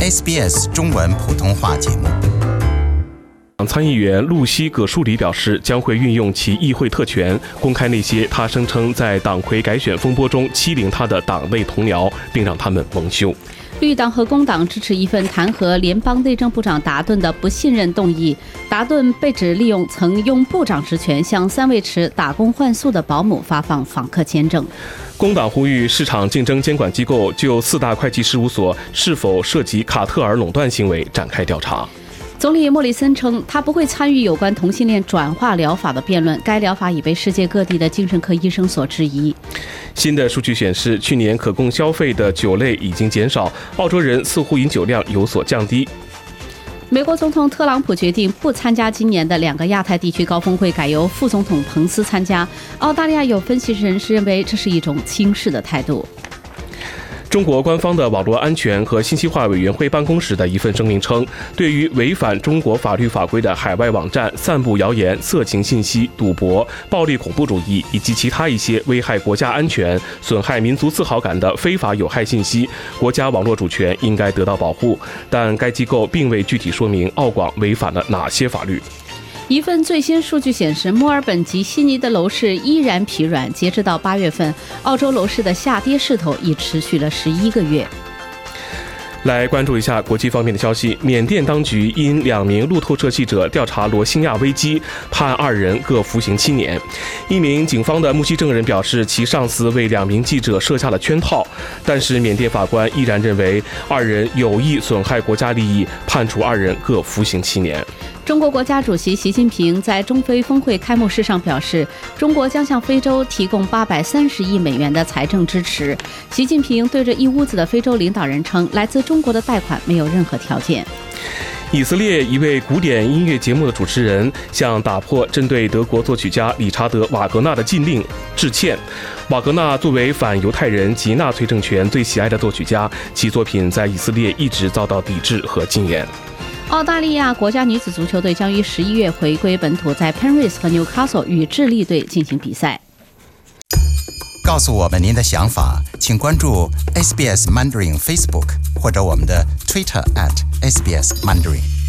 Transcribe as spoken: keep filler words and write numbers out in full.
S B S 中文普通话节目。 参议员露西·葛舒里表示，将会运用其议会特权，公开那些他声称在党魁改选风波中欺凌他的党内同僚，并让他们蒙羞。 绿党和工党支持一份弹劾联邦内政部长达顿的不信任动议。达顿被指利用曾用部长职权向三位持打工换宿的保姆发放访客签证。 工党呼吁市场竞争监管机构就四大会计事务所是否涉及卡特尔垄断行为展开调查。 总理莫里森称，他不会参与有关同性恋转化疗法的辩论，该疗法已被世界各地的精神科医生所质疑。 新的数据显示，去年可供消费的酒类已经减少，澳洲人似乎饮酒量有所降低。 美国总统特朗普决定不参加今年的两个亚太地区高峰会，改由副总统彭斯参加。澳大利亚有分析人士认为，这是一种轻视的态度。 中国官方的网络安全和信息化委员会办公室的一份声明称，对于违反中国法律法规的海外网站散布谣言、色情信息、赌博、暴力恐怖主义以及其他一些危害国家安全、损害民族自豪感的非法有害信息，国家网络主权应该得到保护，但该机构并未具体说明澳广违反了哪些法律。 一份最新数据显示，墨尔本及悉尼的楼市依然疲软。截至到八月份，澳洲楼市的下跌势头已持续了十一个月。 来关注一下国际方面的消息。缅甸当局因两名路透社记者调查罗兴亚危机，判二人各服刑七年。一名警方的目击证人表示，其上司为两名记者设下了圈套，但是缅甸法官依然认为二人有意损害国家利益，判处二人各服刑七年。 中国国家主席习近平在中非峰会开幕式上表示，中国将向非洲提供八百三十亿美元的财政支持。习近平对着一屋子的非洲领导人称，来自中国的贷款没有任何条件。 以色列一位古典音乐节目的主持人向打破针对德国作曲家理查德·瓦格纳的禁令致歉。瓦格纳作为反犹太人及纳粹政权最喜爱的作曲家，其作品在以色列一直遭到抵制和禁言。 澳大利亚国家女子足球队将于十一月回归本土，在 Penrith 和 Newcastle 与智利队进行比赛。 告诉我们您的想法，请关注 S B S Mandarin Facebook 或者我们的 Twitter at S B S Mandarin。